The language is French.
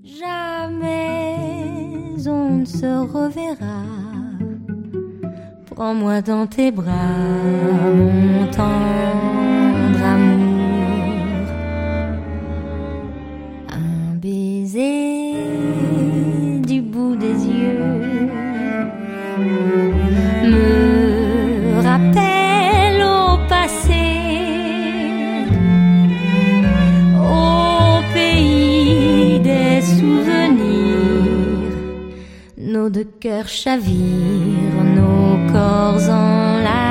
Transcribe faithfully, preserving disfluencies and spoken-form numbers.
Jamais on ne se reverra. Prends-moi dans tes bras, mon tendre amour. Un baiser du bout des yeux me rappelle au passé, au pays des souvenirs. Nos deux cœurs chavirent, nos corps enlacés.